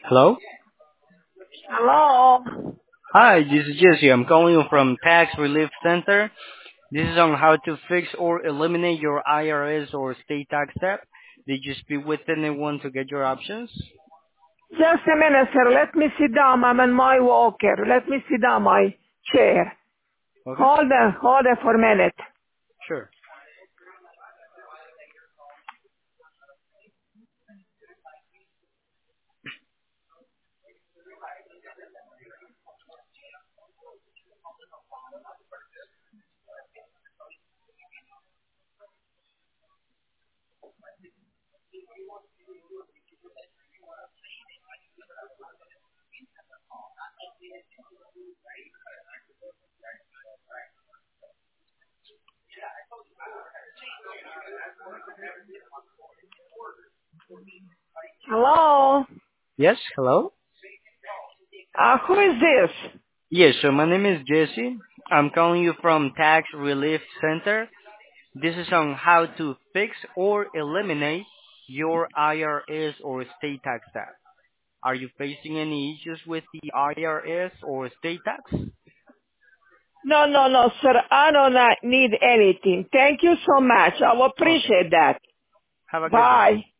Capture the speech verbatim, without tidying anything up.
Hello? Hello? Hi, this is Jesse. I'm calling you from Tax Relief Center. This is on how to fix or eliminate your I R S or state tax debt. Did you speak with anyone to get your options? Just a minute, sir. Let me sit down. I'm in my walker. Let me sit down my chair. Okay, Hold on, hold on for a minute. sure. Hello? Yes, hello? Uh, who is this? Yes, so my name is Jesse. I'm calling you from Tax Relief Center. This is on how to fix or eliminate your I R S or state tax debt. Are you facing any issues with the I R S or state tax? No, no, no, sir. I do not need anything. Thank you so much. I will Okay. appreciate that. Have a good day. Bye.